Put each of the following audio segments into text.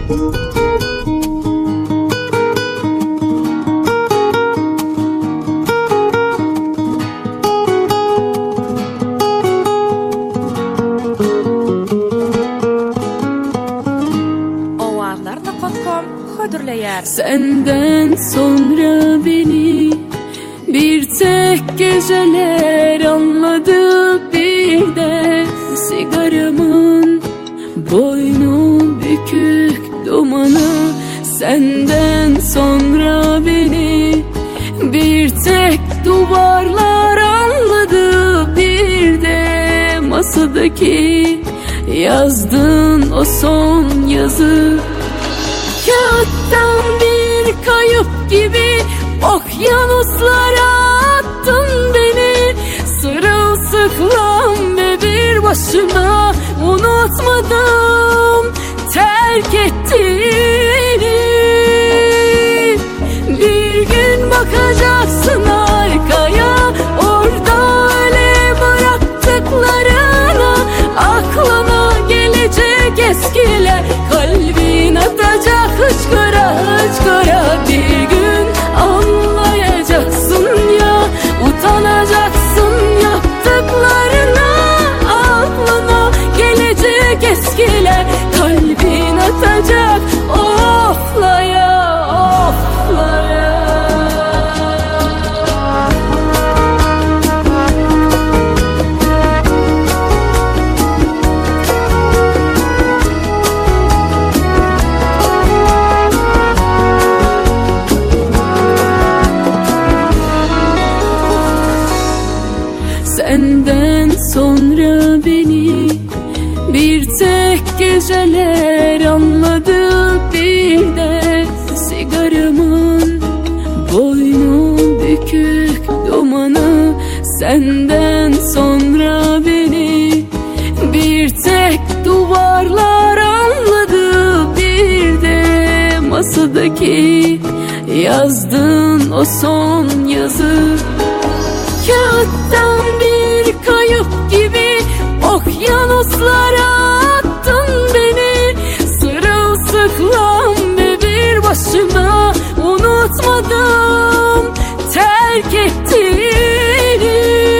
Senden sonra beni bir tek geceler anladı, bir de sigaramın boynu bükük dumanı. Senden sonra beni bir tek duvarlar anladı, bir de masadaki yazdığın o son yazı. Kağıttan bir kayıp gibi okyanuslara attın beni. Sırılsıklam ve bir başıma unutmadım terk ettiğini. Bir gün bakacaksın arkaya, orada öyle bıraktıklarına. Aklına gelecek eskiler, kalbin atacak hıçkıra hıçkıra. Bir gün anlayacaksın ya, utanacaksın yaptıklarına. Aklına gelecek eskiler, kalbin atacak oflaya oflaya. Senden sonra beni bir tek geceler anladı, bir de sigaramın boynu bükük dumanı. Senden sonra beni bir tek duvarlar anladı, bir de masadaki yazdığın o son yazı. Kağıttan bir kayıp gibi okyanuslara attın beni. Sırılsıklam ve bir başıma unutmadım terk ettiğini.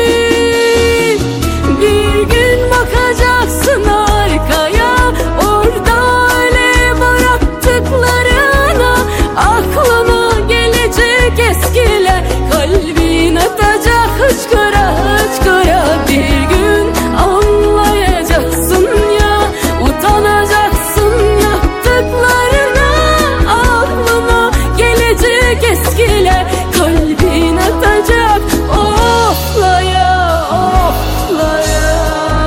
Bir gün bakacaksın arkaya, orada öyle bıraktıklarına. Aklına gelecek eskiler, kalbin atacak hıçkıra hıçkıra. Bir gün anlayacaksın ya, utanacaksın yaptıklarına. Aklına gelecek eskiler, kalbin atacak oflaya oflaya.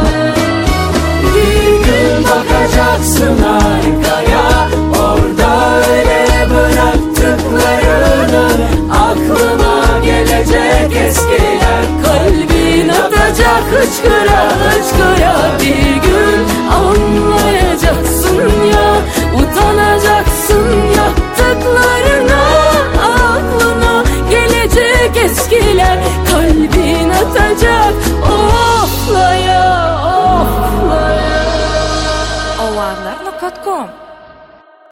Bir gün bakacaksın arkaya, orada öyle bıraktıklarını. Aklına gelecek eskiler, kalbin atacak hıçkıra hıçkıra.